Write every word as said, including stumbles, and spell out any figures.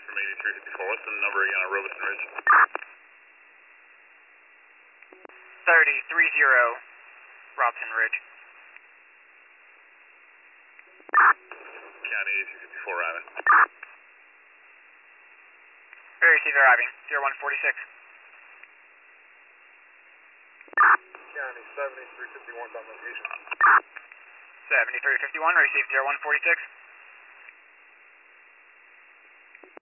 from eighty-three fifty-four. What's the number again on Robeson Ridge? thirty, three zero, Robson Ridge. County eighty-three fifty-four, Raven. Very receive arriving, zero one forty-six. County seventy-three fifty-one on location. seventy-three fifty-one, receive zero one forty-six.